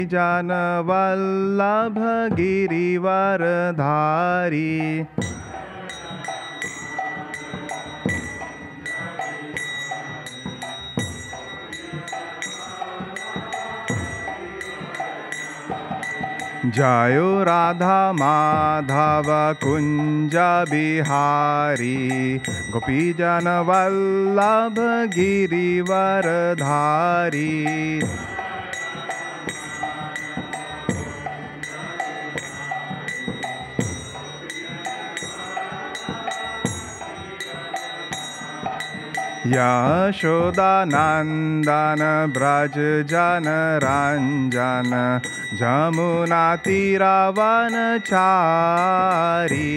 जन वल्लभ गिरिवरधारी जयो राधा माधव कुंज बिहारी गोपीजन वल्लभ गिरिवरधारी। यशोदानंदन ब्रज जन रंजन जमुना तीरवनचारी।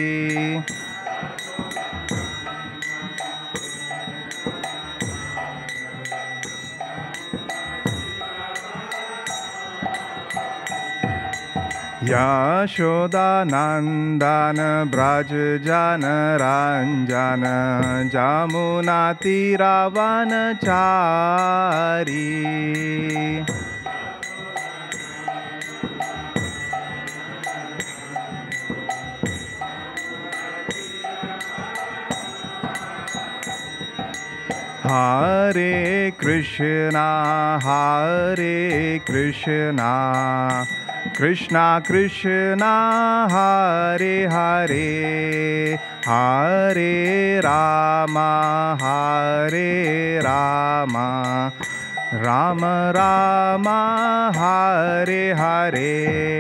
यशोदानंदन ब्रज जन रंजन जमुना तीरवनचारी। हरे कृष्णा कृष्णा कृष्णा हरे हरे हरे राम राम राम हरे हरे।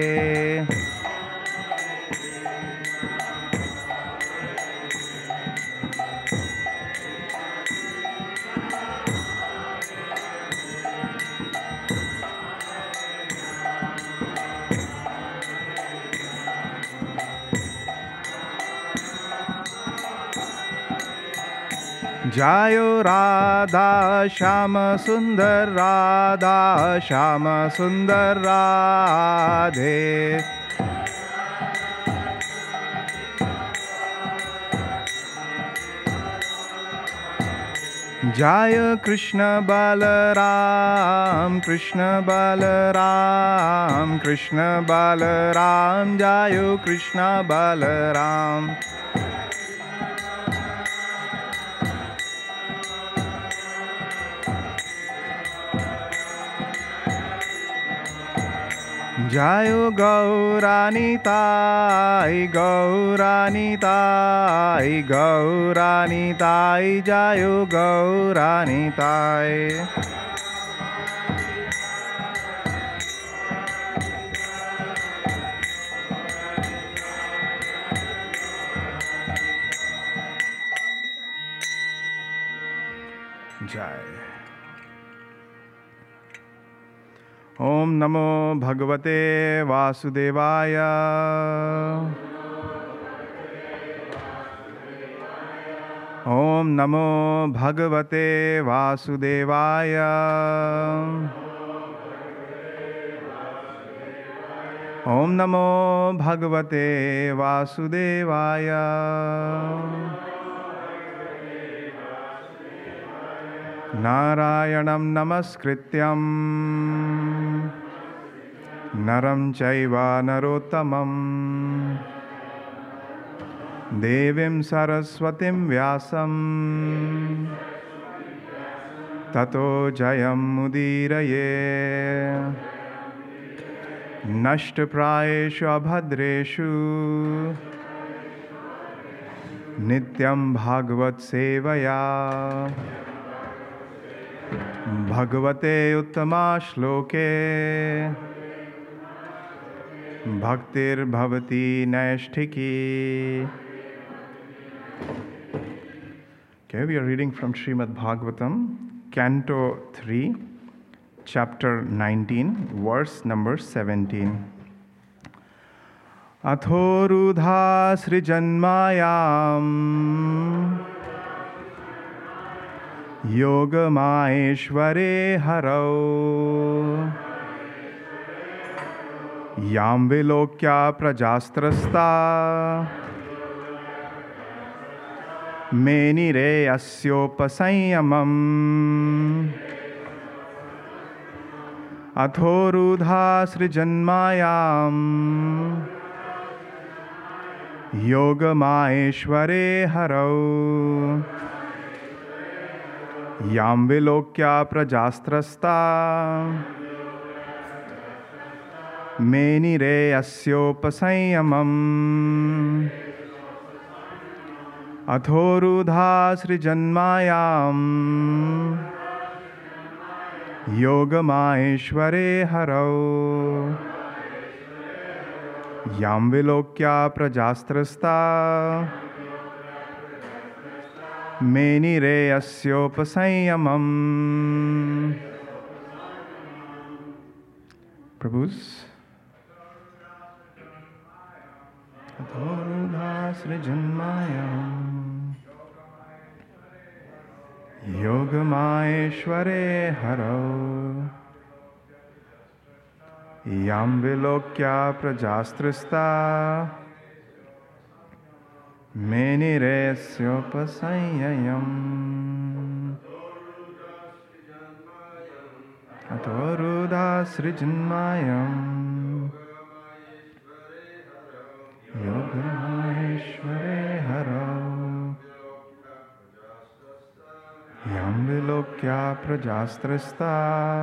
जायो राधा श्याम सुंदर राधे। जय कृष्ण बलराम जय कृष्ण बलराम। जय गौरानिताय जय गौरानिताय। जय। ओम नमो भगवते वासुदेवाय। ओम नमो भगवते वासुदेवाय। ओम नमो भगवते वासुदेवाय। नारायणं नमस्कृत्यं नरं चैव नरोत्तमं देवीं सरस्वतीं व्यासं ततो जयमुदीरये। नष्टप्रायेषु अभद्रेषु नित्यं भागवत सेवया भगवते उत्तमा श्लोके भक्तिर्भवति नैष्ठिकी। Okay, we are reading from Srimad Bhagavatam, Canto 3, Chapter 19, verse number 17. अथोरुधा सृजन्मायाम् योगमाहेश्वरे हरौ यां विलोक्य प्रजास्त्रस्ता मेनिरे अस्योपसंयमम्। अथोरुधा सृजन्मायां योगमाहेश्वरे हरौ यां विलोक्या प्रजास्त्रस्ता मेनिरे अस्योपसंयमम् अथोरुधा सृजन्मायां योगमाहेश्वरे हरौ यां विलोक्या प्रजास्त्रस्ता मेनिरे अस्योपसंयमम्. Prabhus. Adhoruda srijanmayam Yogamaeshware haro Yam vilokya prajastrista Meniresyopasayayam Athoruda srijanmayam Yogamaheshware haro Yam vilokya prajastrasta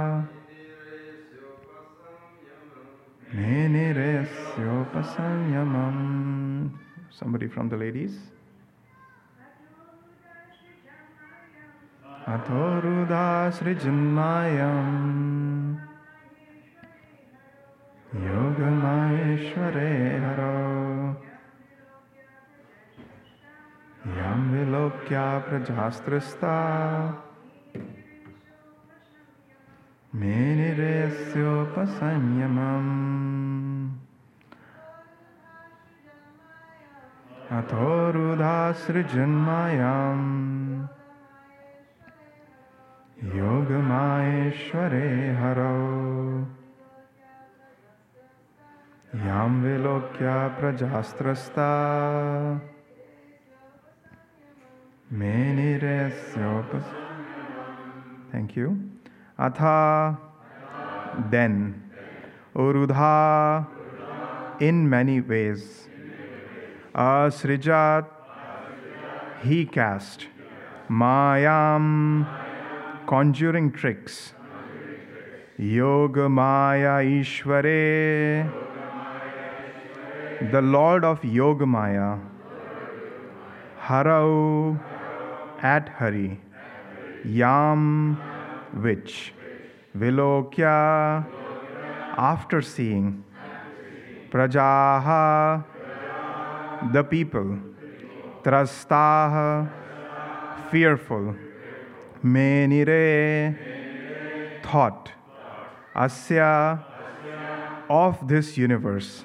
Meniresyopasayamam. Somebody from the ladies. Athoruda srijanmayam Yogamaheshware haro Yam vilokya prajastrasta Meniresyopasayamam. Athoruda srijanmayam Yogamaheshware haro Yam vilokya prajastrasta Meniresyopasayamam. Thank you. Atha, then. Urudha, in many ways. Asrijat, he cast. Mayam, conjuring tricks. Yogamaya Ishware, the Lord of Yogamaya. Harau, at Hari. Yam, which. Vilokya, after seeing. Prajaha, the people. Trastaha, fearful. Menire, thought. Asya, of this universe.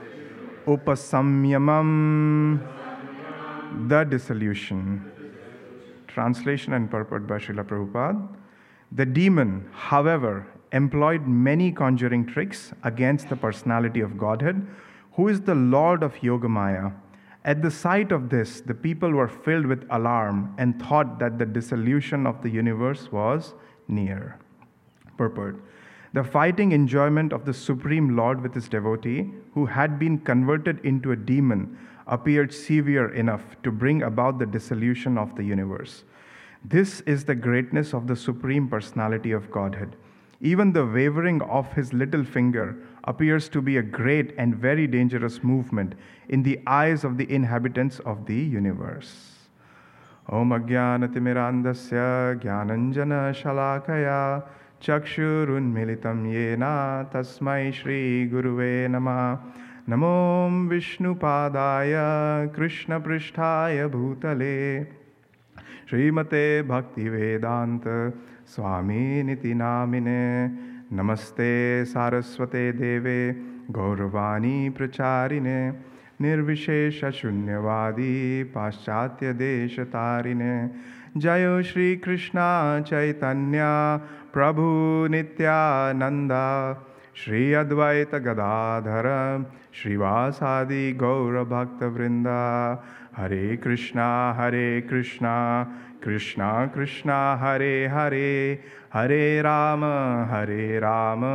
Upasamyamam, the dissolution. Translation and purport by Srila Prabhupada. The demon, however, employed many conjuring tricks against the personality of Godhead, who is the Lord of Yogamaya. At the sight of this, the people were filled with alarm and thought that the dissolution of the universe was near. Purport. The fighting enjoyment of the Supreme Lord with his devotee, who had been converted into a demon, appeared severe enough to bring about the dissolution of the universe. This is the greatness of the Supreme Personality of Godhead. Even the wavering of his little finger appears to be a great and very dangerous movement in the eyes of the inhabitants of the universe. Om Ajnanatimirandasya Jnananjana Shalakaya Chakshurunmilitam Yena Tasmai Shri Guruve Namah. Namo Vishnupadaya Krishna Pristhaya Bhutale Srimate Bhaktivedanta Swami Niti Namine. Namaste Saraswate Deve Gauravani Pracharine Nirvishesha Shunyavadi Paschatya Deshatarine. Jayo Shri Krishna Chaitanya Prabhu Nityananda Shri Advaita Gadadhara Srivasadi Gaura Bhakta Vrinda. Hare Krishna Krishna Krishna Hare Hare Hare Rama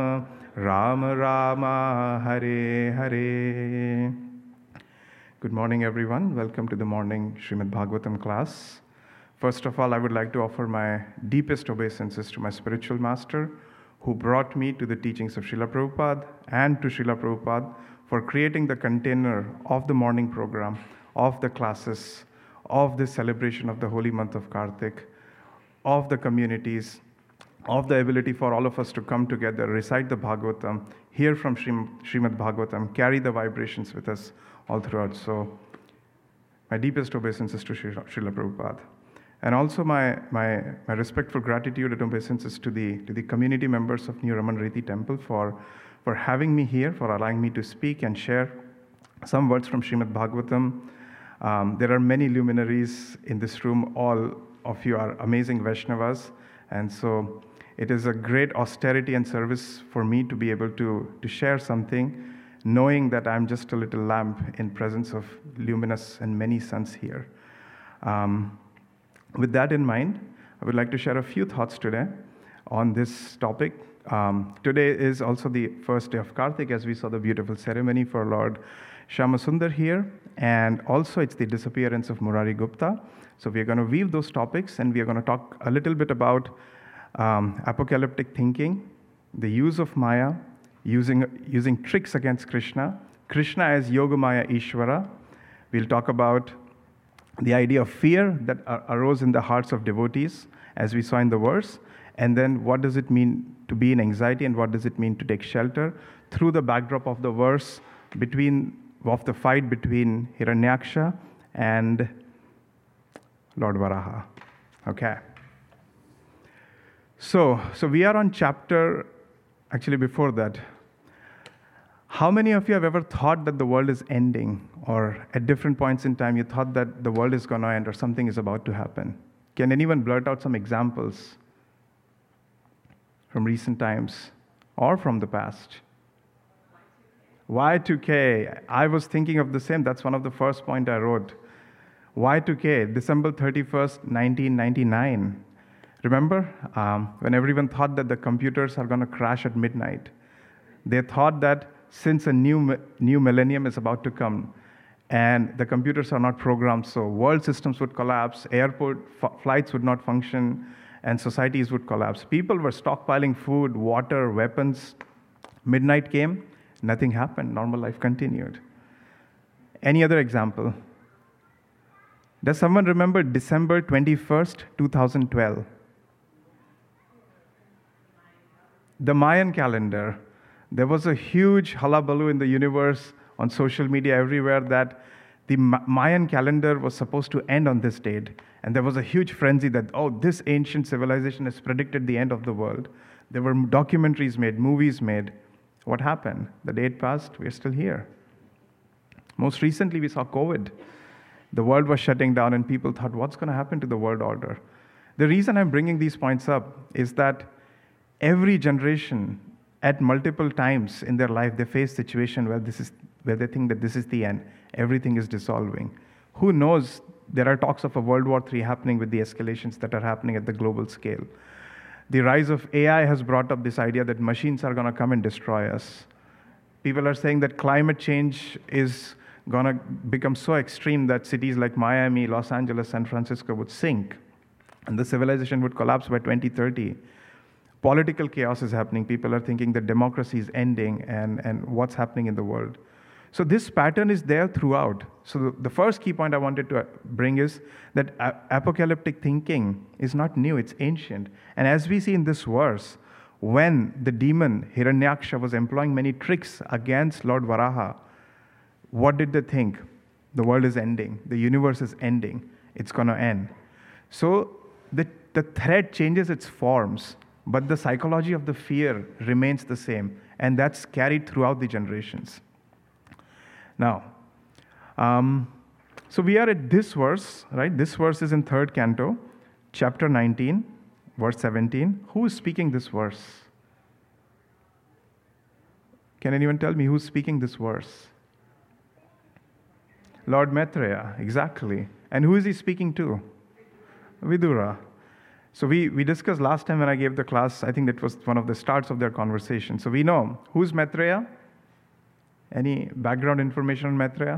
Rama Rama, Hare Hare. Good morning, everyone. Welcome to the morning Srimad Bhagavatam class. First of all, I would like to offer my deepest obeisances to my spiritual master, who brought me to the teachings of Srila Prabhupada, and to Srila Prabhupada for creating the container of the morning program, of the classes, of this celebration of the holy month of Kartik, of the communities, of the ability for all of us to come together, recite the Bhagavatam, hear from Srimad Bhagavatam, carry the vibrations with us all throughout. So my deepest obeisances to Srila Prabhupada. And also my respectful gratitude and obeisances to the community members of New Raman Riti Temple for having me here, for allowing me to speak and share some words from Srimad Bhagavatam. There are many luminaries in this room. All of you are amazing Vaishnavas. And so it is a great austerity and service for me to be able to share something, knowing that I'm just a little lamp in presence of luminous and many suns here. With that in mind, I would like to share a few thoughts today on this topic. Today is also the first day of Kartik, as we saw the beautiful ceremony for Lord Shyamasundar here, and also it's the disappearance of Murari Gupta. So we are going to weave those topics, and we are going to talk a little bit about apocalyptic thinking, the use of Maya, using tricks against Krishna, Krishna as Yogamaya Ishvara. We'll talk about the idea of fear that arose in the hearts of devotees, as we saw in the verse, and then what does it mean to be in anxiety, and what does it mean to take shelter through the backdrop of the verse of the fight between Hiranyaksha and Lord Varaha. Okay. So we are on chapter, actually before that. How many of you have ever thought that the world is ending, or at different points in time you thought that the world is going to end or something is about to happen? Can anyone blurt out some examples from recent times or from the past? Y2K. I was thinking of the same. That's one of the first point I wrote. Y2K, December 31st, 1999. Remember when everyone thought that the computers are going to crash at midnight? They thought that since a new millennium is about to come and the computers are not programmed, so world systems would collapse, airport flights would not function, and societies would collapse. People were stockpiling food, water, weapons. Midnight came, nothing happened. Normal life continued. Any other example? Does someone remember December 21st, 2012? The Mayan calendar. There was a huge hullabaloo in the universe, on social media, everywhere, that the Mayan calendar was supposed to end on this date. And there was a huge frenzy that, this ancient civilization has predicted the end of the world. There were documentaries made, movies made. What happened? The date passed, we're still here. Most recently, we saw COVID. The world was shutting down, and people thought, what's going to happen to the world order? The reason I'm bringing these points up is that every generation, at multiple times in their life, they face situation where they think that this is the end. Everything is dissolving. Who knows? There are talks of a World War III happening with the escalations that are happening at the global scale. The rise of AI has brought up this idea that machines are going to come and destroy us. People are saying that climate change is going to become so extreme that cities like Miami, Los Angeles, San Francisco would sink, and the civilization would collapse by 2030. Political chaos is happening. People are thinking that democracy is ending, and what's happening in the world. So this pattern is there throughout. So the first key point I wanted to bring is that apocalyptic thinking is not new, it's ancient. And as we see in this verse, when the demon Hiranyaksha was employing many tricks against Lord Varaha, what did they think? The world is ending. The universe is ending. It's going to end. So the threat changes its forms, but the psychology of the fear remains the same, and that's carried throughout the generations. Now, so we are at this verse, right? This verse is in 3rd canto, chapter 19, verse 17. Who is speaking this verse? Can anyone tell me who's speaking this verse? Lord Maitreya, exactly. And who is he speaking to? Vidura. So we discussed last time when I gave the class, I think that was one of the starts of their conversation. So we know, who's Maitreya? Any background information on Maitreya?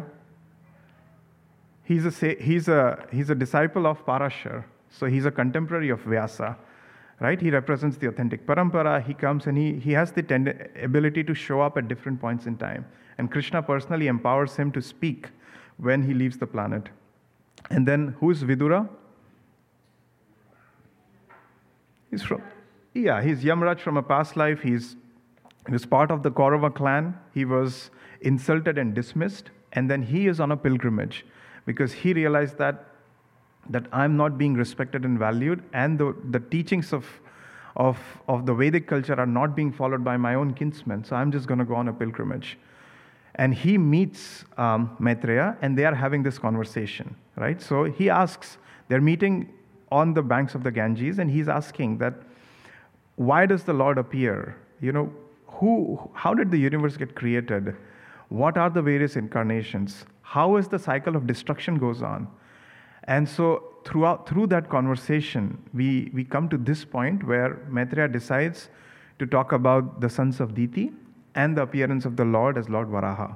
He's a disciple of Parashar. So he's a contemporary of Vyasa, right? He represents the authentic parampara. He comes and he has the ability to show up at different points in time. And Krishna personally empowers him to speak when he leaves the planet. And then who's Vidura? He's Yamraj from a past life. He was part of the Kaurava clan. He was insulted and dismissed. And then he is on a pilgrimage because he realized that I'm not being respected and valued, and the teachings of the Vedic culture are not being followed by my own kinsmen. So I'm just going to go on a pilgrimage. And he meets Maitreya, and they are having this conversation, right? So he asks, they're meeting on the banks of the Ganges, and he's asking that, why does the Lord appear? How did the universe get created? What are the various incarnations? How is the cycle of destruction goes on? And so through that conversation, we come to this point where Maitreya decides to talk about the sons of Diti and the appearance of the Lord as Lord Varaha.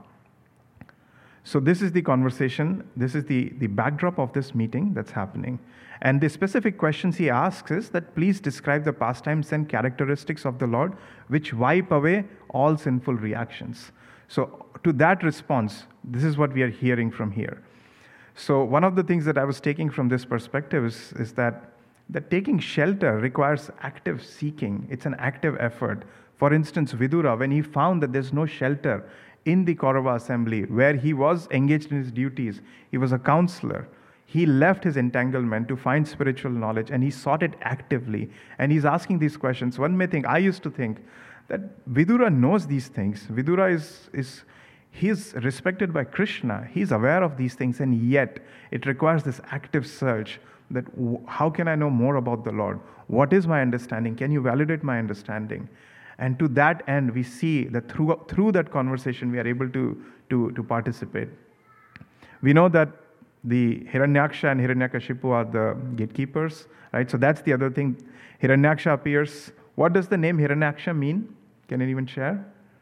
So this is the conversation, this is the backdrop of this meeting that's happening. And the specific questions he asks is that, please describe the pastimes and characteristics of the Lord which wipe away all sinful reactions. So to that response, this is what we are hearing from here. So one of the things that I was taking from this perspective is that taking shelter requires active seeking. It's an active effort. For instance, Vidura, when he found that there's no shelter in the Kaurava assembly where he was engaged in his duties, he was a counselor. He left his entanglement to find spiritual knowledge, and he sought it actively. And he's asking these questions. One may think, I used to think that Vidura knows these things. Vidura he's respected by Krishna. He's aware of these things, and yet it requires this active search that how can I know more about the Lord? What is my understanding? Can you validate my understanding? And to that end, we see that through that conversation, we are able to participate. We know that the Hiranyaksha and Hiranyakashipu are the gatekeepers, right? So that's the other thing. Hiranyaksha appears. What does the name Hiranyaksha mean? Can anyone share?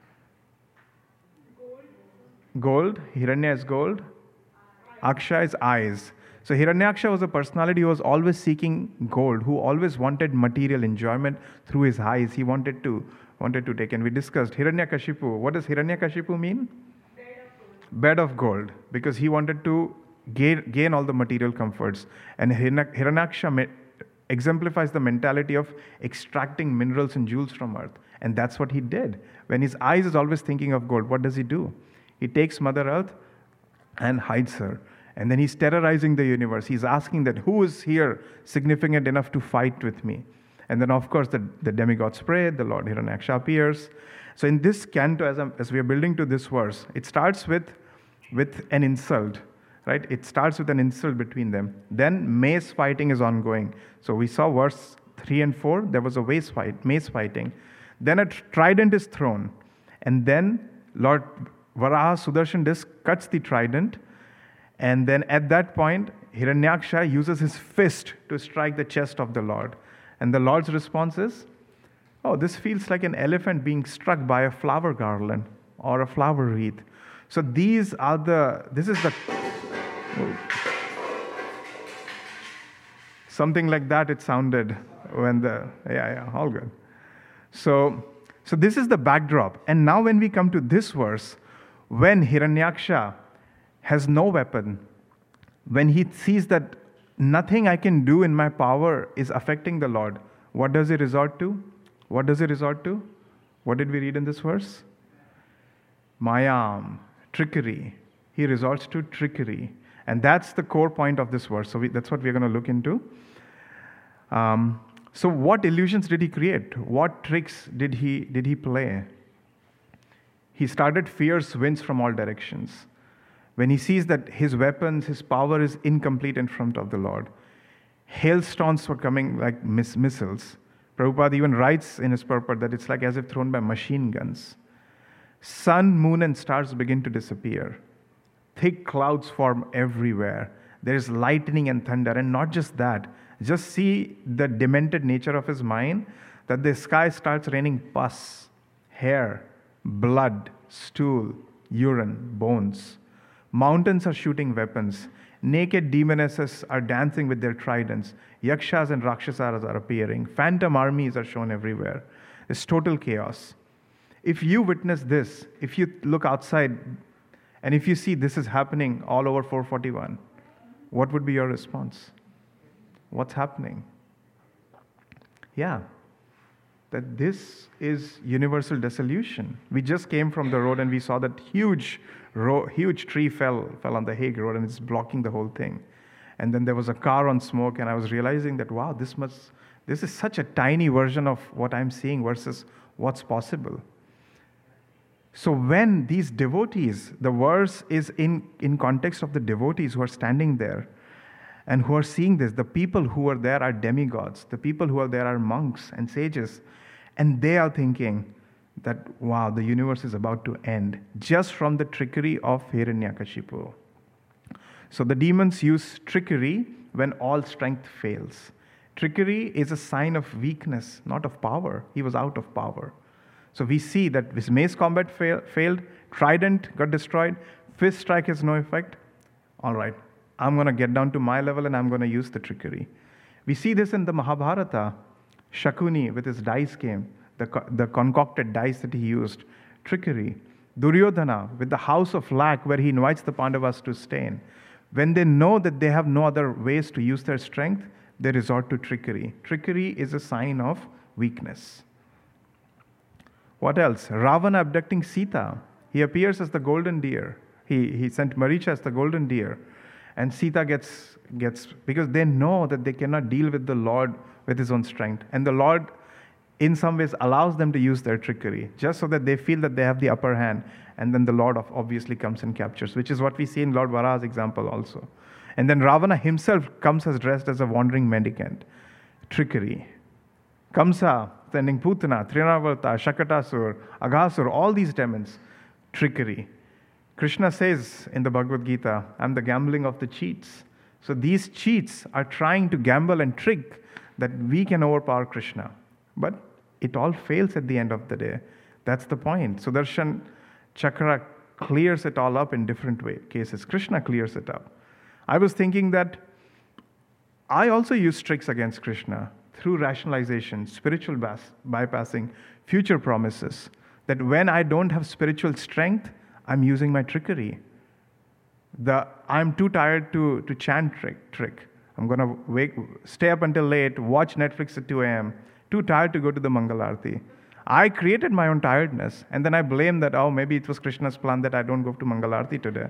Gold. Hiranya is gold. Aksha is eyes. So Hiranyaksha was a personality who was always seeking gold, who always wanted material enjoyment through his eyes. He wanted to take. And we discussed Hiranyakashipu. What does Hiranyakashipu mean? Bed of gold. Because he wanted to gain all the material comforts. And Hiranyaksha exemplifies the mentality of extracting minerals and jewels from earth. And that's what he did. When his eyes is always thinking of gold, what does he do? He takes Mother Earth and hides her. And then he's terrorizing the universe. He's asking that, who is here significant enough to fight with me? And then, of course, the demigods pray, the Lord Hiranyaksha appears. So in this canto, as we are building to this verse, it starts with an insult, right? It starts with an insult between them. Then mace fighting is ongoing. So we saw verse 3 and 4, there was a mace fighting. Then a trident is thrown. And then Lord Varaha Sudarshan disc cuts the trident. And then at that point, Hiranyaksha uses his fist to strike the chest of the Lord. And the Lord's response is, oh, this feels like an elephant being struck by a flower garland or a flower wreath. So this is the, something like that it sounded when all good. So this is the backdrop. And now when we come to this verse, when Hiranyaksha has no weapon, when he sees that nothing I can do in my power is affecting the Lord, what does he resort to? What does he resort to? What did we read in this verse? Mayam, trickery. He resorts to trickery. And that's the core point of this verse. So that's what we're going to look into. So what illusions did he create? What tricks did he play? He started fierce winds from all directions. When he sees that his weapons, his power is incomplete in front of the Lord. Hailstones were coming like missiles. Prabhupada even writes in his purport that it's like as if thrown by machine guns. Sun, moon, and stars begin to disappear. Thick clouds form everywhere. There is lightning and thunder, and not just that. Just see the demented nature of his mind, that the sky starts raining pus, hair, blood, stool, urine, bones. Mountains are shooting weapons. Naked demonesses are dancing with their tridents. Yakshas and Rakshasas are appearing. Phantom armies are shown everywhere. It's total chaos. If you witness this, if you look outside and if you see this is happening all over 441, what would be your response? What's happening? Yeah, that this is universal dissolution. We just came from the road and we saw that huge tree fell on the Hague Road, and it's blocking the whole thing. And then there was a car on smoke, and I was realizing that, wow, this is such a tiny version of what I'm seeing versus what's possible. So when these devotees, the verse is in context of the devotees who are standing there and who are seeing this. The people who are there are demigods. The people who are there are monks and sages. And they are thinking that, wow, the universe is about to end just from the trickery of Hiranyakashipu. So the demons use trickery when all strength fails. Trickery is a sign of weakness, not of power. He was out of power. So we see that his mace combat failed, trident got destroyed, fist strike has no effect. All right, I'm going to get down to my level and I'm going to use the trickery. We see this in the Mahabharata. Shakuni with his dice game, the concocted dice that he used, trickery. Duryodhana with the house of lack where he invites the Pandavas to stay in. When they know that they have no other ways to use their strength, they resort to trickery. Trickery is a sign of weakness. What else? Ravana abducting Sita. He appears as the golden deer. He sent Maricha as the golden deer. And Sita gets because they know that they cannot deal with the Lord with his own strength. And the Lord, in some ways, allows them to use their trickery, just so that they feel that they have the upper hand. And then the Lord obviously comes and captures, which is what we see in Lord Varaha's example also. And then Ravana himself comes as dressed as a wandering mendicant. Trickery. Kamsa, sending Putana, Trinavarta, Shakatasur, Aghasur, all these demons. Trickery. Krishna says in the Bhagavad Gita, I'm the gambling of the cheats. So these cheats are trying to gamble and trick that we can overpower Krishna. But it all fails at the end of the day. That's the point. Sudarshan Chakra clears it all up in different cases. Krishna clears it up. I was thinking that I also use tricks against Krishna through rationalization, spiritual bypassing, future promises. That when I don't have spiritual strength, I'm using my trickery. I'm too tired to chant trick. I'm going to stay up until late, watch Netflix at 2 a.m., too tired to go to the Mangalarti. I created my own tiredness, and then I blame that, maybe it was Krishna's plan that I don't go to Mangalarti today.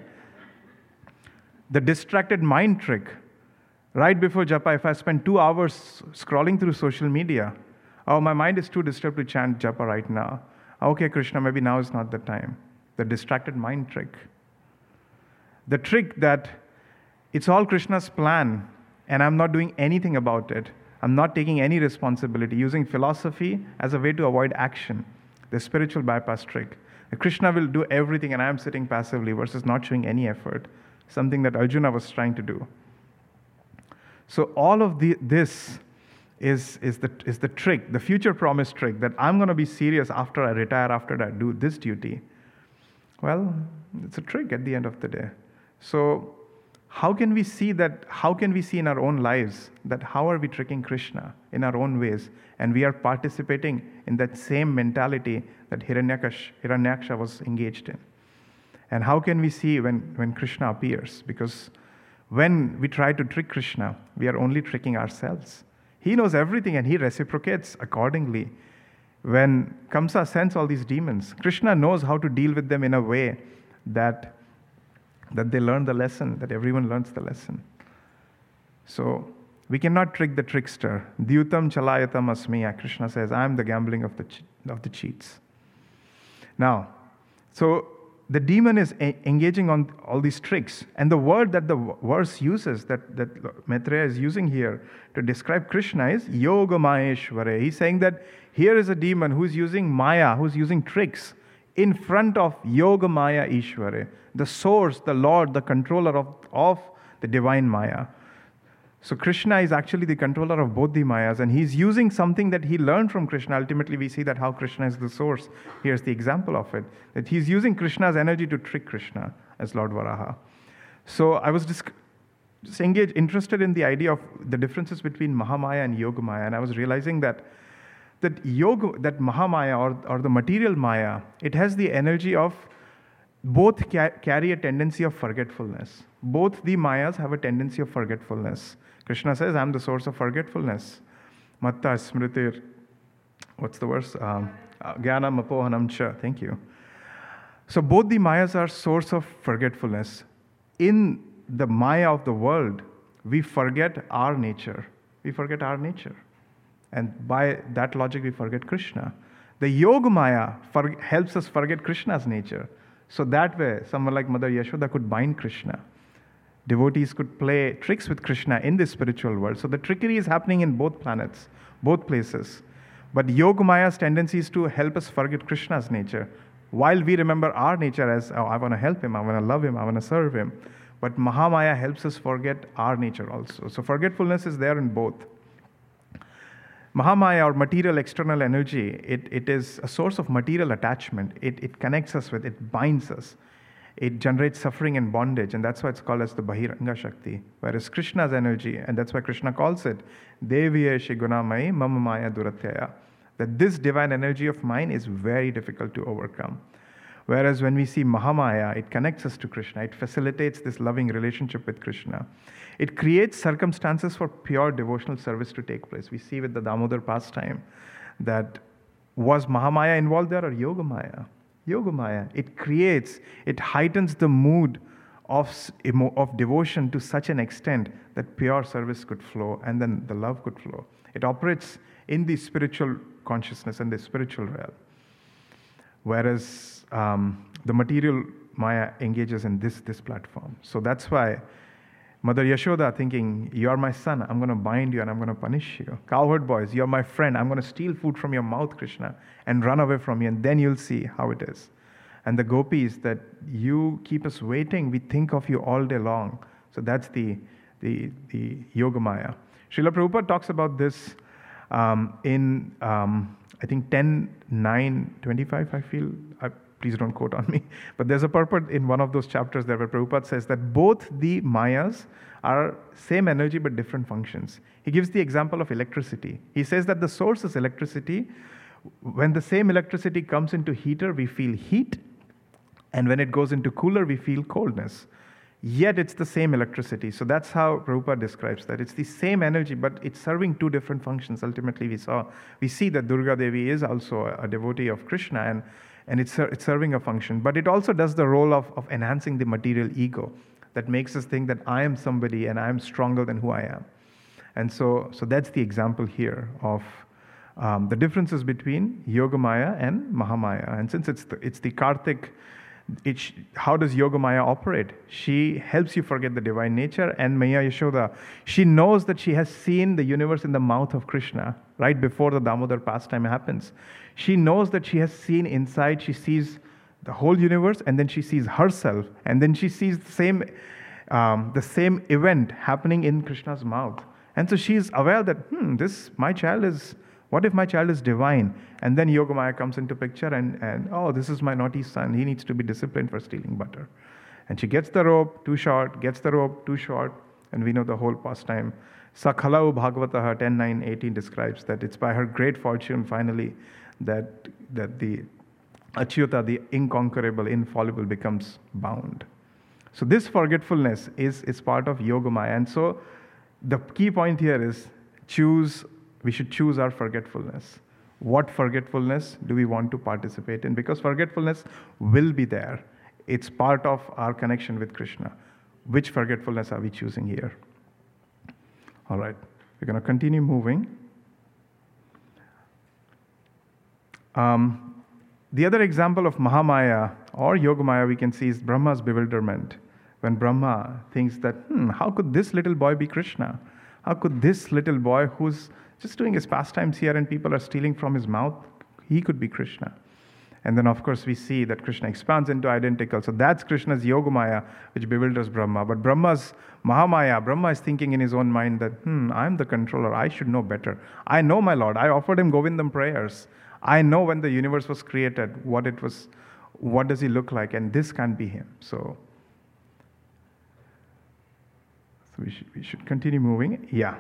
The distracted mind trick. Right before japa, if I spend 2 hours scrolling through social media, my mind is too disturbed to chant japa right now. Okay, Krishna, maybe now is not the time. The distracted mind trick. The trick that it's all Krishna's plan and I'm not doing anything about it. I'm not taking any responsibility, using philosophy as a way to avoid action. The spiritual bypass trick. Krishna will do everything and I'm sitting passively versus not showing any effort. Something that Arjuna was trying to do. So all of this is the trick, the future promise trick, that I'm going to be serious after I retire, after I do this duty. Well, it's a trick at the end of the day. So how can we see in our own lives that how are we tricking Krishna in our own ways, and we are participating in that same mentality that Hiranyaksha was engaged in? And how can we see when Krishna appears? Because when we try to trick Krishna, we are only tricking ourselves. He knows everything and he reciprocates accordingly. When Kamsa sends all these demons, Krishna knows how to deal with them in a way that they learn the lesson, that everyone learns the lesson. So we cannot trick the trickster. Dyutam chalayatam asmiya, Krishna says, I am the gambling of the cheats. Now, so the demon is engaging on all these tricks. And the word that the verse uses, that Maitreya is using here to describe Krishna is Yoga Maheshware. He's saying that here is a demon who's using Maya, who's using tricks in front of Yoga Maya Ishware, the source, the Lord, the controller of the divine Maya. So Krishna is actually the controller of both the Mayas, and he's using something that he learned from Krishna. Ultimately, we see that how Krishna is the source. Here's the example of it, that he's using Krishna's energy to trick Krishna as Lord Varaha. So I was just interested in the idea of the differences between Mahamaya and Yogamaya, and I was realizing that Mahamaya or the material Maya, it has the energy of both carry a tendency of forgetfulness. Both the Mayas have a tendency of forgetfulness. Krishna says, I'm the source of forgetfulness. Matta smritir, what's the verse? Jnanam apohanam cha. Thank you. So both the Mayas are source of forgetfulness. In the Maya of the world, we forget our nature. We forget our nature. And by that logic, we forget Krishna. The Yoga Maya helps us forget Krishna's nature. So that way, someone like Mother Yashoda could bind Krishna. Devotees could play tricks with Krishna in the spiritual world. So the trickery is happening in both planets, both places. But Yoga Maya's tendency is to help us forget Krishna's nature, while we remember our nature as, oh, I want to help him, I want to love him, I want to serve him. But Mahamaya helps us forget our nature also. So forgetfulness is there in both. Mahamaya, or material external energy, it is a source of material attachment. It connects us with, it binds us. It generates suffering and bondage, and that's why it's called as the Bahiranga Shakti. Whereas Krishna's energy, and that's why Krishna calls it, Deviye Shigunamai Mamamaya Duratyaya, that this divine energy of mine is very difficult to overcome. Whereas when we see Mahamaya, it connects us to Krishna. It facilitates this loving relationship with Krishna. It creates circumstances for pure devotional service to take place. We see with the Damodar pastime that was Mahamaya involved there or Yogamaya? Yogamaya. It heightens the mood of devotion to such an extent that pure service could flow and then the love could flow. It operates in the spiritual consciousness and the spiritual realm. Whereas the material Maya engages in this platform. So that's why Mother Yashoda thinking, you're my son, I'm going to bind you and I'm going to punish you. Cowherd boys, you're my friend, I'm going to steal food from your mouth, Krishna, and run away from you, and then you'll see how it is. And the gopis, that you keep us waiting, we think of you all day long. So that's the Yogamaya. Srila Prabhupada talks about this in, I think, 10:9:25, I feel. Please don't quote on me. But there's a purport in one of those chapters there where Prabhupada says that both the Mayas are same energy but different functions. He gives the example of electricity. He says that the source is electricity. When the same electricity comes into heater, we feel heat. And when it goes into cooler, we feel coldness. Yet it's the same electricity. So that's how Prabhupada describes that. It's the same energy, but it's serving two different functions. Ultimately, we see that Durga Devi is also a devotee of Krishna, and it's serving a function. But it also does the role of enhancing the material ego that makes us think that I am somebody and I am stronger than who I am. And so that's the example here of the differences between Yogamaya and Mahamaya. And since it's the Kartik, how does Yogamaya operate? She helps you forget the divine nature, and Maya Yashoda, she knows that she has seen the universe in the mouth of Krishna right before the Damodar pastime happens. She knows that she has seen inside, she sees the whole universe, and then she sees herself, and then she sees the same event happening in Krishna's mouth. And so she is aware that, what if my child is divine? And then Yogamaya comes into picture and oh, this is my naughty son. He needs to be disciplined for stealing butter. And she gets the rope too short, gets the rope too short, and we know the whole pastime. Sakhalau Bhagavataha 10:9-18 describes that it's by her great fortune finally that the Achyuta, the incomparable, infallible, becomes bound. So this forgetfulness is part of Yogamaya. And so the key point here is we should choose our forgetfulness. What forgetfulness do we want to participate in? Because forgetfulness will be there. It's part of our connection with Krishna. Which forgetfulness are we choosing here? All right, we're going to continue moving. The other example of Mahamaya or Yogamaya we can see is Brahma's bewilderment. When Brahma thinks that, how could this little boy be Krishna? How could this little boy who's just doing his pastimes here and people are stealing from his mouth, he could be Krishna? And then, of course, we see that Krishna expands into identical. So that's Krishna's Yogamaya, which bewilders Brahma. But Brahma's Mahamaya, Brahma is thinking in his own mind that, I'm the controller. I should know better. I know my Lord. I offered him Govindam prayers. I know when the universe was created, what does he look like? And this can't be him. So we should continue moving. Yeah.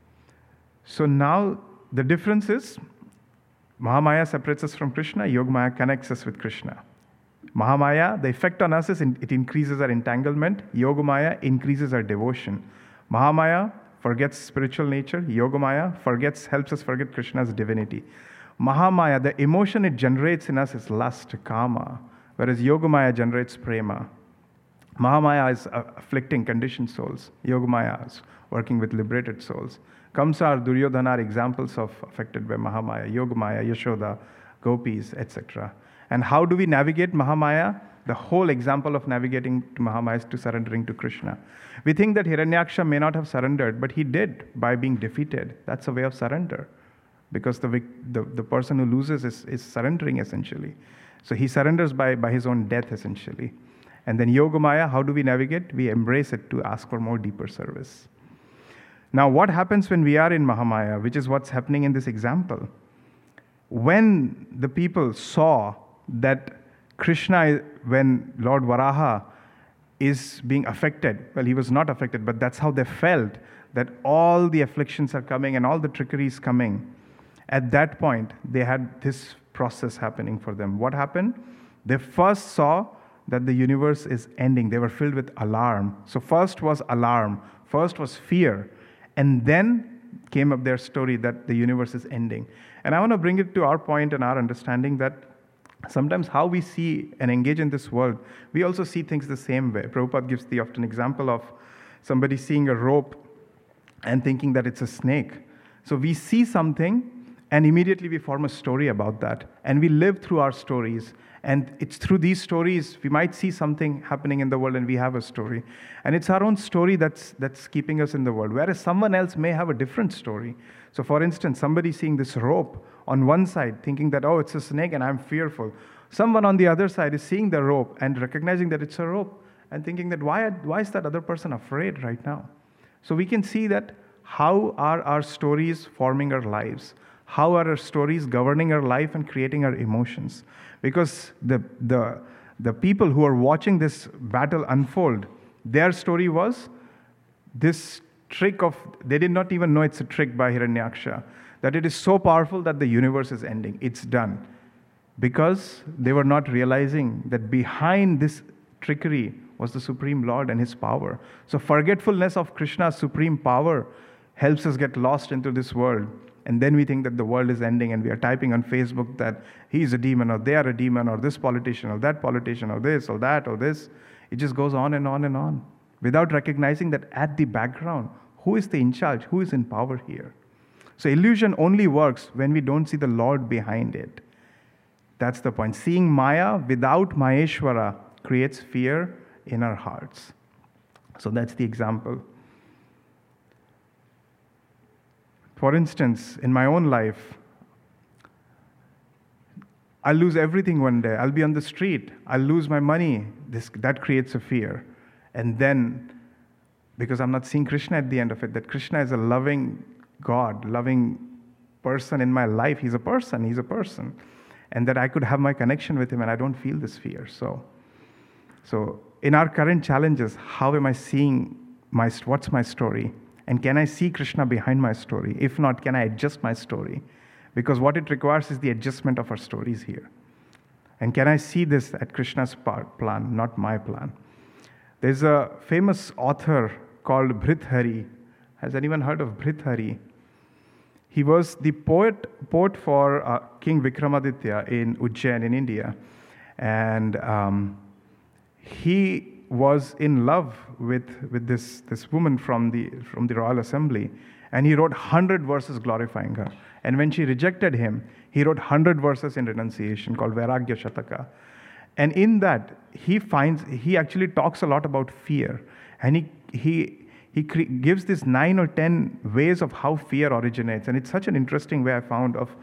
So now the difference is Mahamaya separates us from Krishna, Yogamaya connects us with Krishna. Mahamaya, the effect on us is it increases our entanglement. Yogamaya increases our devotion. Mahamaya forgets spiritual nature. Yogamaya helps us forget Krishna's divinity. Mahamaya, the emotion it generates in us is lust, kama, whereas Yogamaya generates prema. Mahamaya is afflicting conditioned souls. Yogamaya is working with liberated souls. Kamsa or Duryodhana are examples of affected by Mahamaya, Yogamaya, Yashoda, Gopis, etc. And how do we navigate Mahamaya? The whole example of navigating to Mahamaya is to surrendering to Krishna. We think that Hiranyaksha may not have surrendered, but he did by being defeated. That's a way of surrender. Because the person who loses is surrendering essentially. So he surrenders by his own death essentially. And then Yogamaya, how do we navigate? We embrace it to ask for more deeper service. Now, what happens when we are in Mahamaya, which is what's happening in this example? When the people saw that Krishna, when Lord Varaha is being affected, well, he was not affected, but that's how they felt, that all the afflictions are coming and all the trickery is coming. At that point, they had this process happening for them. What happened? They first saw that the universe is ending. They were filled with alarm. So first was alarm, first was fear, and then came up their story that the universe is ending. And I want to bring it to our point and our understanding that sometimes how we see and engage in this world, we also see things the same way. Prabhupada gives the often example of somebody seeing a rope and thinking that it's a snake. So we see something and immediately we form a story about that. And we live through our stories. And it's through these stories, we might see something happening in the world and we have a story. And it's our own story that's keeping us in the world, whereas someone else may have a different story. So for instance, somebody seeing this rope on one side, thinking that, oh, it's a snake and I'm fearful. Someone on the other side is seeing the rope and recognizing that it's a rope and thinking that why is that other person afraid right now? So we can see that how are our stories forming our lives? How are our stories governing our life and creating our emotions? Because the people who are watching this battle unfold, their story was this trick of, they did not even know it's a trick by Hiranyaksha, that it is so powerful that the universe is ending. It's done. Because they were not realizing that behind this trickery was the Supreme Lord and his power. So forgetfulness of Krishna's supreme power helps us get lost into this world. And then we think that the world is ending and we are typing on Facebook that he's a demon or they are a demon or this politician or that politician or this or that or this. It just goes on and on and on without recognizing that at the background, who is the in charge? Who is in power here? So illusion only works when we don't see the Lord behind it. That's the point. Seeing Maya without Maheshwara creates fear in our hearts. So that's the example. For instance, in my own life, I'll lose everything one day. I'll be on the street. I'll lose my money. That creates a fear. And then, because I'm not seeing Krishna at the end of it, that Krishna is a loving God, loving person in my life. He's a person. And that I could have my connection with him and I don't feel this fear. So in our current challenges, how am I seeing what's my story? And can I see Krishna behind my story? If not, can I adjust my story? Because what it requires is the adjustment of our stories here. And can I see this at Krishna's plan, not my plan? There's a famous author called Bhrithari. Has anyone heard of Bhrithari? He was the poet for King Vikramaditya in Ujjain in India. And he was in love with this woman from the royal assembly, and he wrote 100 verses glorifying her. And when she rejected him, he wrote 100 verses in renunciation called Vairagya Shataka. And in that, he actually talks a lot about fear, and he gives this 9 or 10 ways of how fear originates. And it's such an interesting way I found of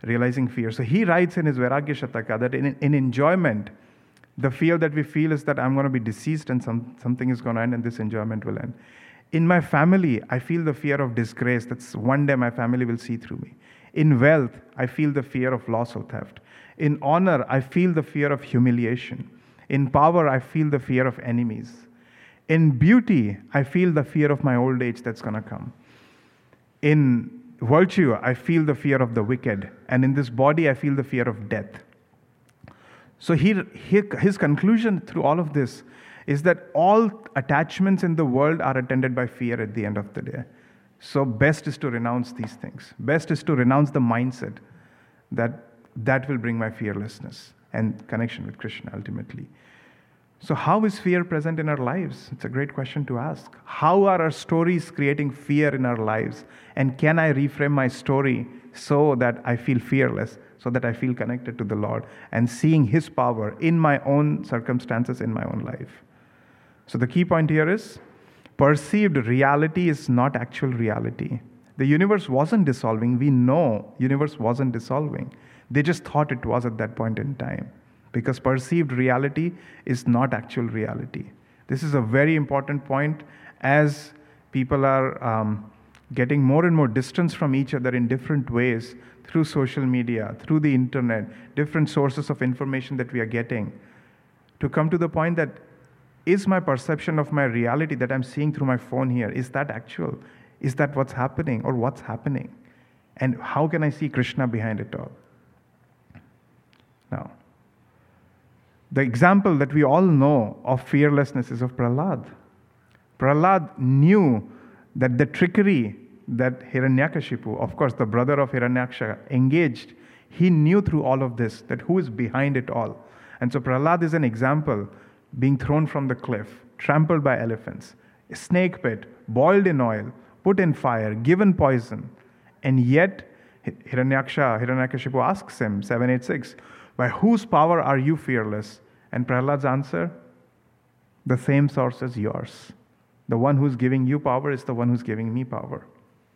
realizing fear. So he writes in his Vairagya Shataka that in enjoyment, the fear that we feel is that I'm going to be deceased and something is going to end and this enjoyment will end. In my family, I feel the fear of disgrace. That's one day my family will see through me. In wealth, I feel the fear of loss or theft. In honor, I feel the fear of humiliation. In power, I feel the fear of enemies. In beauty, I feel the fear of my old age that's going to come. In virtue, I feel the fear of the wicked. And in this body, I feel the fear of death. So his conclusion through all of this is that all attachments in the world are attended by fear at the end of the day. So best is to renounce these things. Best is to renounce the mindset that will bring my fearlessness and connection with Krishna ultimately. So how is fear present in our lives? It's a great question to ask. How are our stories creating fear in our lives? And can I reframe my story so that I feel fearless, so that I feel connected to the Lord and seeing His power in my own circumstances, in my own life? So the key point here is, perceived reality is not actual reality. The universe wasn't dissolving. We know universe wasn't dissolving. They just thought it was at that point in time. Because perceived reality is not actual reality. This is a very important point as people are getting more and more distance from each other in different ways through social media, through the internet, different sources of information that we are getting, to come to the point that, is my perception of my reality that I'm seeing through my phone here, is that actual? Is that what's happening or what's happening? And how can I see Krishna behind it all? Now, the example that we all know of fearlessness is of Prahlad. Prahlad knew that the trickery that Hiranyakashipu, of course the brother of Hiranyaksha, engaged, he knew through all of this that who is behind it all. And so Prahlad is an example, being thrown from the cliff, trampled by elephants, a snake pit, boiled in oil, put in fire, given poison. And yet Hiranyakashipu asks him, 786, by whose power are you fearless? And Prahlad's answer, the same source as yours. The one who's giving you power is the one who's giving me power.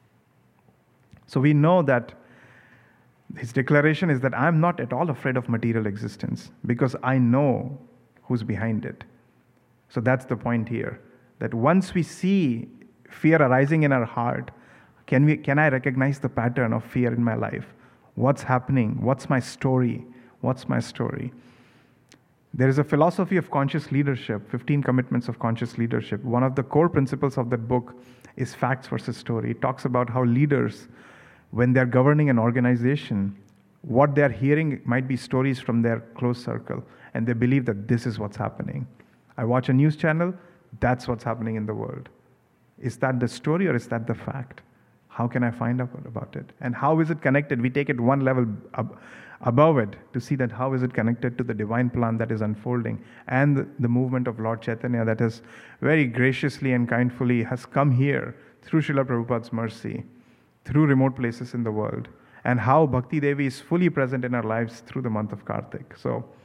So we know that his declaration is that I'm not at all afraid of material existence because I know who's behind it. So that's the point here, that once we see fear arising in our heart, can I recognize the pattern of fear in my life? What's happening? What's my story? What's my story? There is a philosophy of conscious leadership, 15 commitments of conscious leadership. One of the core principles of that book is facts versus story. It talks about how leaders, when they're governing an organization, what they're hearing might be stories from their close circle, and they believe that this is what's happening. I watch a news channel, that's what's happening in the world. Is that the story or is that the fact? How can I find out about it? And how is it connected? We take it one level above it to see that how is it connected to the divine plan that is unfolding and the movement of Lord Chaitanya that has very graciously and kindly has come here through Srila Prabhupada's mercy, through remote places in the world, and how Bhakti Devi is fully present in our lives through the month of Kartik.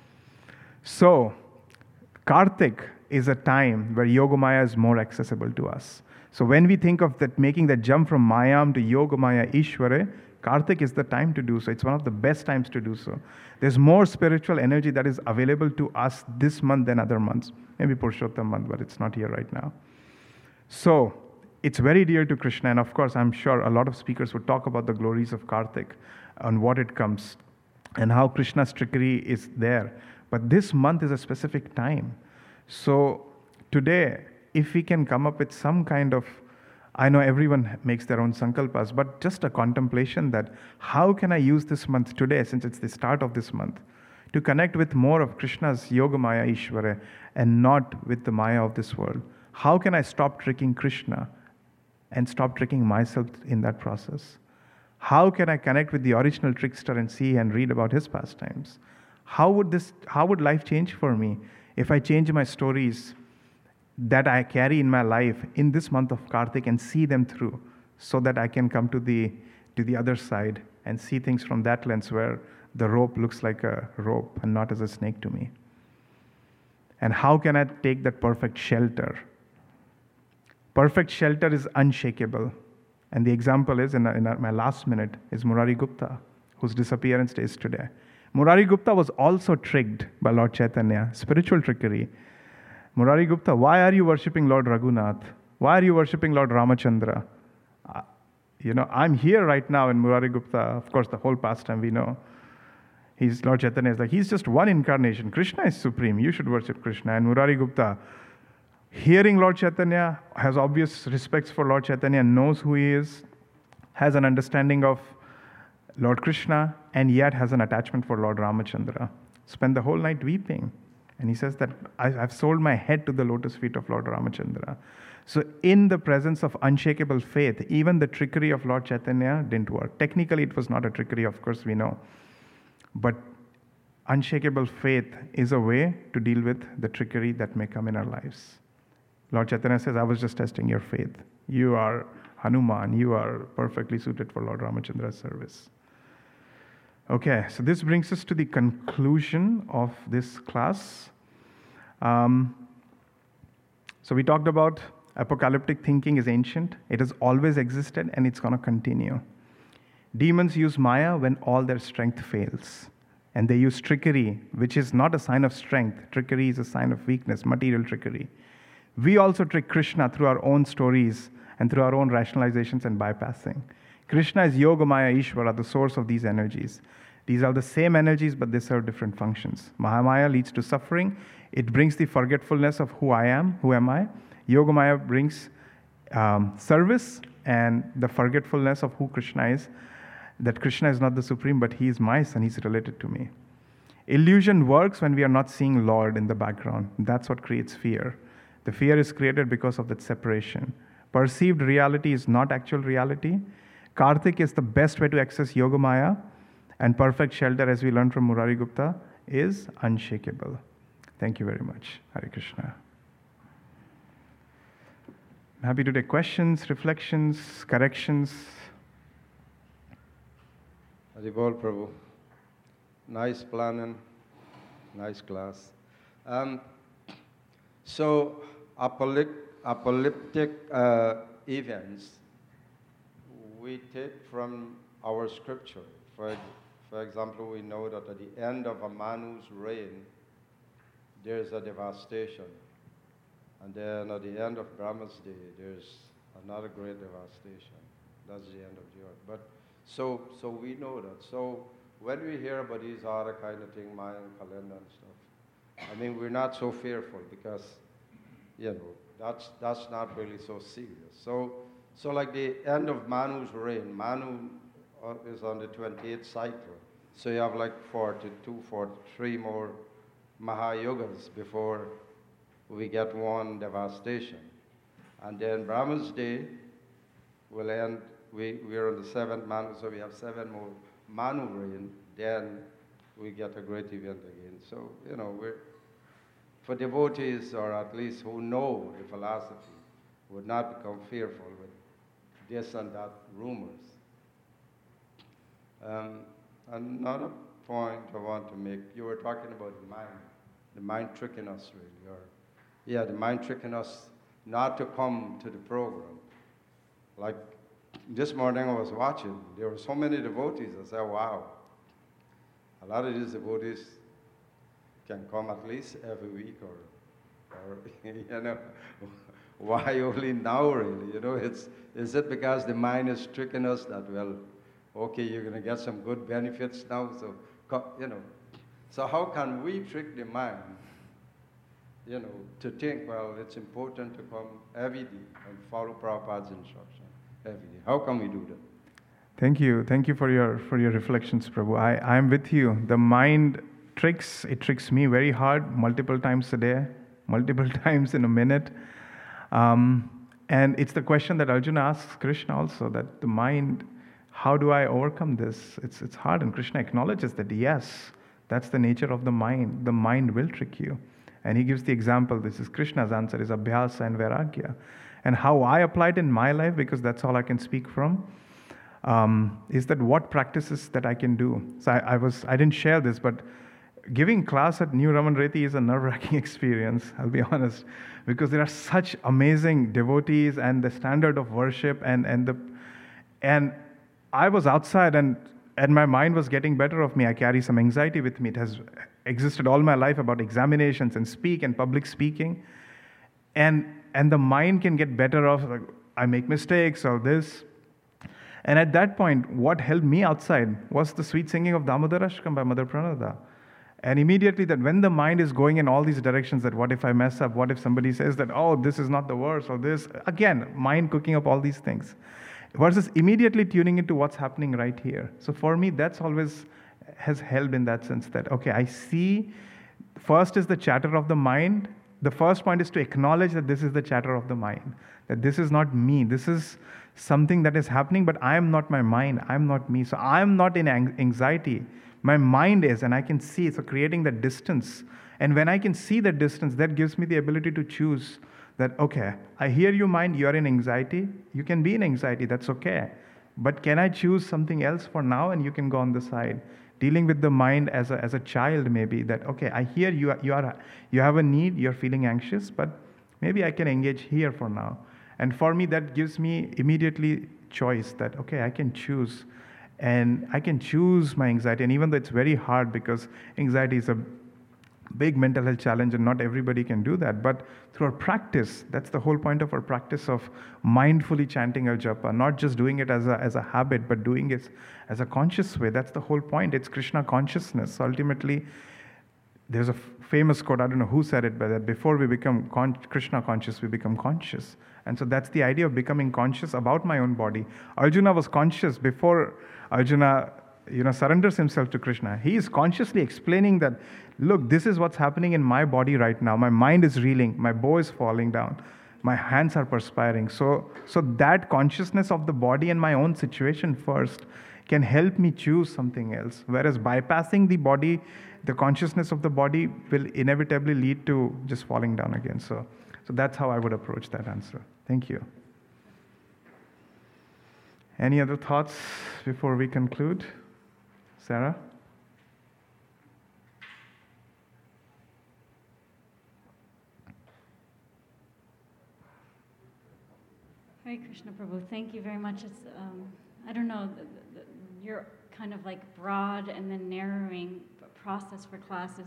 So Kartik is a time where Yogamaya is more accessible to us. So when we think of that, making that jump from Mayam to Yogamaya Ishvara, Kartik is the time to do so. It's one of the best times to do so. There's more spiritual energy that is available to us this month than other months. Maybe Purushottam month, but it's not here right now. So it's very dear to Krishna, and of course, I'm sure a lot of speakers would talk about the glories of Kartik and what it comes and how Krishna's trickery is there. But this month is a specific time. So today, if we can come up with some kind of, I know everyone makes their own sankalpas, but just a contemplation that how can I use this month today, since it's the start of this month, to connect with more of Krishna's Yogamaya Ishvara and not with the Maya of this world? How can I stop tricking Krishna and stop tricking myself in that process? How can I connect with the original trickster and see and read about his pastimes? How would life change for me if I change my stories that I carry in my life in this month of Kartik and see them through, so that I can come to the other side and see things from that lens where the rope looks like a rope and not as a snake to me? And how can I take that perfect shelter? Perfect shelter is unshakable. And the example is, in my last minute, is Murari Gupta, whose disappearance is today. Murari Gupta was also tricked by Lord Chaitanya, spiritual trickery. Murari Gupta, why are you worshipping Lord Raghunath? Why are you worshipping Lord Ramachandra? I'm here right now, and Murari Gupta, of course, the whole pastime we know. Lord Chaitanya is like, he's just one incarnation. Krishna is supreme. You should worship Krishna. And Murari Gupta, hearing Lord Chaitanya, has obvious respects for Lord Chaitanya, knows who he is, has an understanding of Lord Krishna, and yet has an attachment for Lord Ramachandra. Spend the whole night weeping. And he says that I've sold my head to the lotus feet of Lord Ramachandra. So in the presence of unshakable faith, even the trickery of Lord Chaitanya didn't work. Technically, it was not a trickery, of course, we know. But unshakable faith is a way to deal with the trickery that may come in our lives. Lord Chaitanya says, I was just testing your faith. You are Hanuman. You are perfectly suited for Lord Ramachandra's service. Okay, so this brings us to the conclusion of this class. So we talked about apocalyptic thinking is ancient. It has always existed, and it's going to continue. Demons use Maya when all their strength fails. And they use trickery, which is not a sign of strength. Trickery is a sign of weakness, material trickery. We also trick Krishna through our own stories and through our own rationalizations and bypassing. Krishna is Yogamaya Ishvara, the source of these energies. These are the same energies, but they serve different functions. Mahamaya leads to suffering. It brings the forgetfulness of who I am, who am I. Yogamaya brings service and the forgetfulness of who Krishna is, that Krishna is not the supreme, but he is my son, he's related to me. Illusion works when we are not seeing Lord in the background. That's what creates fear. The fear is created because of that separation. Perceived reality is not actual reality. Karthik is the best way to access Yogamaya, and perfect shelter, as we learned from Murari Gupta, is unshakable. Thank you very much. Hare Krishna. I'm happy to take questions, reflections, corrections. Haribol Prabhu. Nice planning, nice class. So apocalyptic events we take from our scripture. For example, we know that at the end of a Manu's reign, there's a devastation. And then at the end of Brahma's day, there's another great devastation. That's the end of the earth. But so we know that. So when we hear about these other kind of things, Mayan calendar and stuff, I mean, we're not so fearful because, that's not really so serious. So like the end of Manu's reign, Manu is on the 28th cycle. So you have like 42, 43 more Mahayogas before we get one devastation. And then Brahma's day will end, we're on the 7th Manu, so we have 7 more Manu reign, then we get a great event again. So, we're, for devotees, or at least who know the philosophy, would not become fearful with this and that rumors. Another point I want to make, you were talking about the mind tricking us really, the mind tricking us not to come to the program. Like this morning I was watching, there were so many devotees, I said, wow, a lot of these devotees can come at least every week or why only now really, is it because the mind is tricking us that, well, okay, you're going to get some good benefits now, so, So how can we trick the mind, to think, well, it's important to come every day and follow Prabhupada's instruction every day. How can we do that? Thank you. Thank you for your reflections, Prabhu. I am with you. The mind tricks. It tricks me very hard, multiple times a day, multiple times in a minute. And it's the question that Arjuna asks Krishna also, that the mind, how do I overcome this? It's hard, and Krishna acknowledges that, yes, that's the nature of the mind. The mind will trick you. And he gives the example, this is Krishna's answer, is Abhyasa and Vairagya. And how I apply it in my life, because that's all I can speak from, is that what practices that I can do. So I didn't share this, but giving class at New Raman Reti is a nerve-wracking experience, I'll be honest, because there are such amazing devotees and the standard of worship and I was outside, and and my mind was getting better of me. I carry some anxiety with me. It has existed all my life about examinations and public speaking. And the mind can get better of, like, I make mistakes or this. And at that point, what helped me outside was the sweet singing of Damodarashkam by Mother Pranada. And immediately that when the mind is going in all these directions, that what if I mess up? What if somebody says that, oh, this is not the verse or this? Again, mind cooking up all these things. Versus immediately tuning into what's happening right here. So for me, that's always has helped in that sense that, okay, I see, first is the chatter of the mind. The first point is to acknowledge that this is the chatter of the mind, that this is not me. This is something that is happening, but I am not my mind. I am not me. So I am not in anxiety. My mind is, and I can see. So creating that distance. And when I can see that distance, that gives me the ability to choose that, okay, I hear you, mind, you're in anxiety. You can be in anxiety, that's okay. But can I choose something else for now? And you can go on the side. Dealing with the mind as a child, maybe, that, okay, I hear you, you have a need, you're feeling anxious, but maybe I can engage here for now. And for me, that gives me immediately choice that, okay, I can choose. And I can choose my anxiety. And even though it's very hard, because anxiety is a big mental health challenge and not everybody can do that, but through our practice, that's the whole point of our practice of mindfully chanting our japa, not just doing it as a habit, but doing it as a conscious way. That's the whole point. It's Krishna consciousness. So ultimately, there's a famous quote, I don't know who said it, but that before we become Krishna conscious, we become conscious. And so that's the idea of becoming conscious about my own body. Arjuna was conscious before Arjuna surrenders himself to Krishna. He is consciously explaining that, look, this is what's happening in my body right now. My mind is reeling. My bow is falling down. My hands are perspiring. So that consciousness of the body and my own situation first can help me choose something else. Whereas bypassing the body, the consciousness of the body will inevitably lead to just falling down again. So that's how I would approach that answer. Thank you. Any other thoughts before we conclude? Sarah? Hare Krishna Prabhu, thank you very much. It's, I don't know, your kind of like broad and then narrowing process for classes,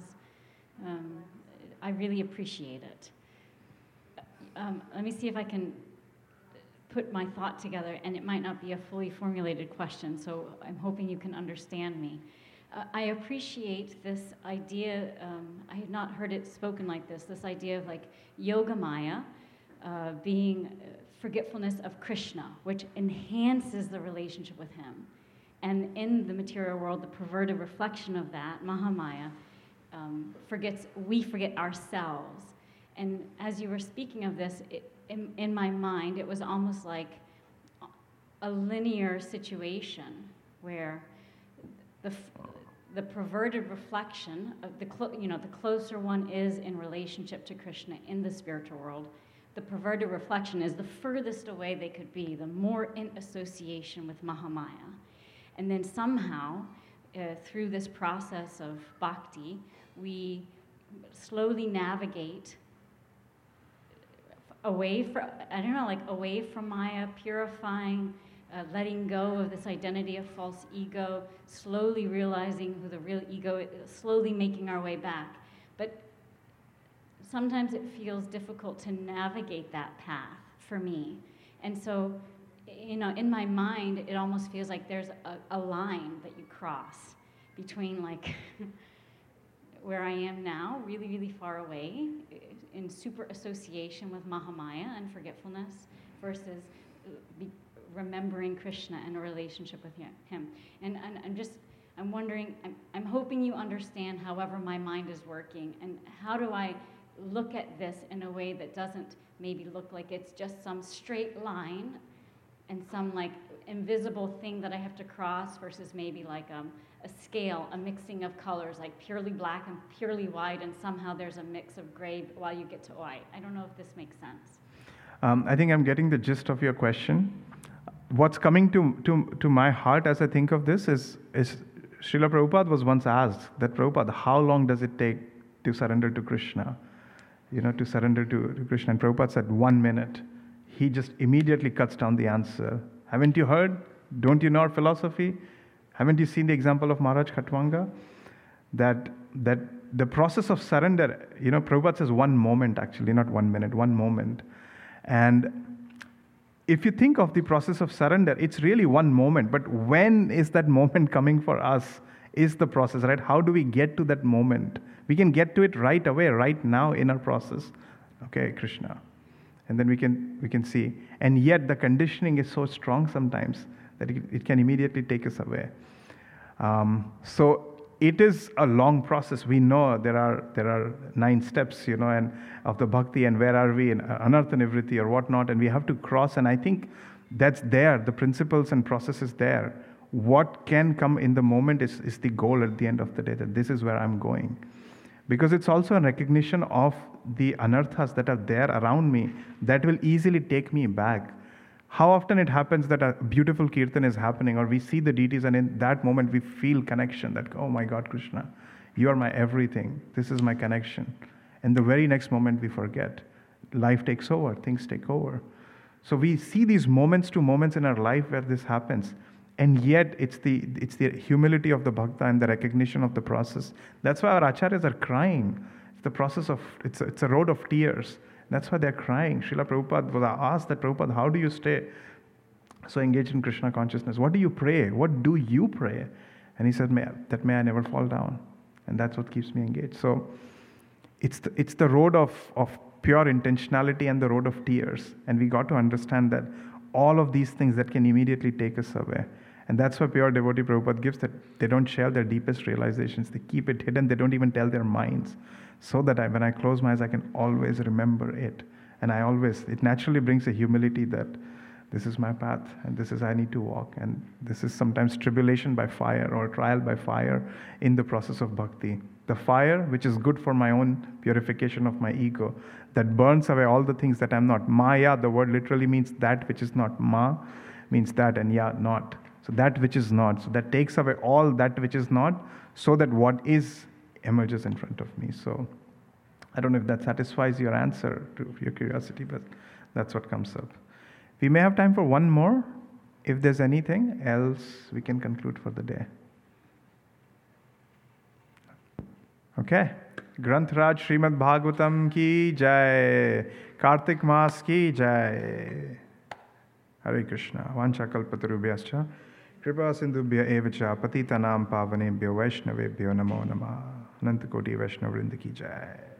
I really appreciate it. Let me see if I can put my thought together, and it might not be a fully formulated question, so I'm hoping you can understand me. I appreciate this idea, I had not heard it spoken like this idea of like Yogamaya being forgetfulness of Krishna, which enhances the relationship with him. And in the material world, the perverted reflection of that, Mahamaya, we forget ourselves. And as you were speaking of this, in my mind, it was almost like a linear situation where the perverted reflection of the closer one is in relationship to Krishna in the spiritual world, the perverted reflection is the furthest away they could be, the more in association with Mahamaya. And then somehow, through this process of bhakti, we slowly navigate away from Maya, purifying, letting go of this identity of false ego, slowly realizing who the real ego is, slowly making our way back. But sometimes it feels difficult to navigate that path for me. And so, in my mind, it almost feels like there's a line that you cross between like where I am now, really, really far away, in super association with Mahamaya and forgetfulness, versus remembering Krishna and a relationship with him. And I'm wondering, I'm hoping you understand however my mind is working, and how do I look at this in a way that doesn't maybe look like it's just some straight line and some like invisible thing that I have to cross, versus maybe like a scale, a mixing of colors, like purely black and purely white, and somehow there's a mix of gray while you get to white. I don't know if this makes sense. I think I'm getting the gist of your question. What's coming to my heart as I think of this is Srila Prabhupada was once asked that, Prabhupada, how long does it take to surrender to Krishna? To surrender to Krishna. And Prabhupada said 1 minute. He just immediately cuts down the answer. Haven't you heard? Don't you know our philosophy? Haven't you seen the example of Maharaj Khatwanga? That the process of surrender, Prabhupada says 1 moment actually, not 1 minute, 1 moment. And if you think of the process of surrender, it's really 1 moment. But when is that moment coming for us is the process, right? How do we get to that moment? We can get to it right away, right now in our process. Okay, Krishna. And then we can see. And yet the conditioning is so strong sometimes that it can immediately take us away. So it is a long process. We know there are 9 steps, and of the bhakti, and where are we in anartha nivritti or whatnot, and we have to cross. And I think that's there. The principles and processes there. What can come in the moment is the goal at the end of the day. That this is where I'm going, because it's also a recognition of the anarthas that are there around me that will easily take me back. How often it happens that a beautiful kirtan is happening, or we see the deities, and in that moment we feel connection, that, oh my God, Krishna, you are my everything. This is my connection. And the very next moment we forget. Life takes over, things take over. So we see these moments to moments in our life where this happens. And yet it's the humility of the bhakta and the recognition of the process. That's why our acharyas are crying. It's the process of, it's a road of tears. That's why they're crying. Srila Prabhupada was asked that, Prabhupada, how do you stay so engaged in Krishna consciousness? What do you pray? What do you pray? And he said, may I never fall down. And that's what keeps me engaged. So it's the road of pure intentionality and the road of tears. And we got to understand that all of these things that can immediately take us away. And that's why pure devotee Prabhupada gives, that they don't share their deepest realizations. They keep it hidden. They don't even tell their minds. So that when I close my eyes, I can always remember it. And it naturally brings a humility that this is my path and this is I need to walk. And this is sometimes tribulation by fire or trial by fire in the process of bhakti. The fire, which is good for my own purification of my ego, that burns away all the things that I'm not. Maya, the word literally means that which is not. Ma means that, and ya, not. So that which is not. So that takes away all that which is not, so that what is emerges in front of me. So I don't know if that satisfies your answer to your curiosity, but that's what comes up. We may have time for one more. If there's anything else, we can conclude for the day. Okay. Granth-raj Srimad Bhagavatam ki jai. Kartik Maas ki jai. Hare Krishna. Vancha kalpatarubhyascha. Kripa sindhubhya evacha. Patitanam pavanebhyo vaishnavebhyo namo namah. Ananta Koti Vaishnava Vrinda ki jai.